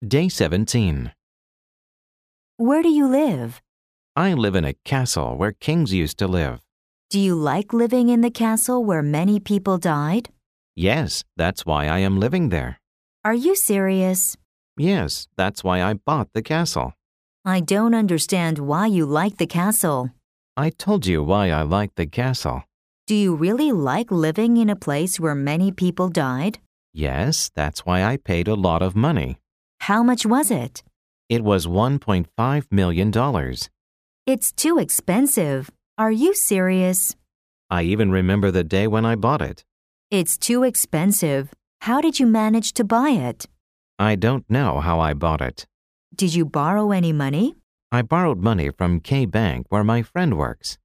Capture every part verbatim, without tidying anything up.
Day seventeen. Where do you live? I live in a castle where kings used to live. Do you like living in the castle where many people died? Yes, that's why I am living there. Are you serious? Yes, that's why I bought the castle. I don't understand why you like the castle. I told you why I like the castle. Do you really like living in a place where many people died? Yes, that's why I paid a lot of money. How much was it? It was one point five million dollars. It's too expensive. Are you serious? I even remember the day when I bought it. It's too expensive. How did you manage to buy it? I don't know how I bought it. Did you borrow any money? I borrowed money from K Bank where my friend works.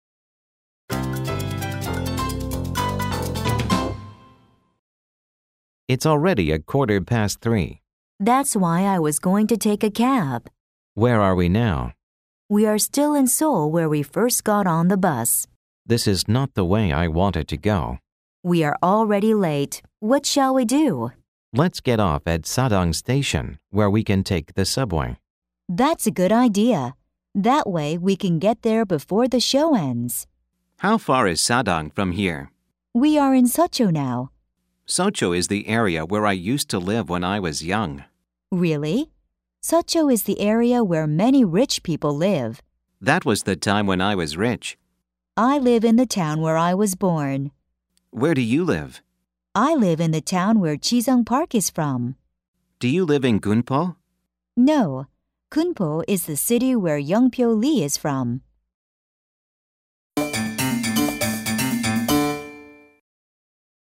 It's already a quarter past three. That's why I was going to take a cab. Where are we now? We are still in Seoul where we first got on the bus. This is not the way I wanted to go. We are already late. What shall we do? Let's get off at Sadang Station, where we can take the subway. That's a good idea. That way we can get there before the show ends. How far is Sadang from here? We are in Seocho now. Seocho is the area where I used to live when I was young. Really? Seocho is the area where many rich people live. That was the time when I was rich. I live in the town where I was born. Where do you live? I live in the town where Chisung Park is from. Do you live in Gunpo? No, Kunpo is the city where Youngpyo Lee is from.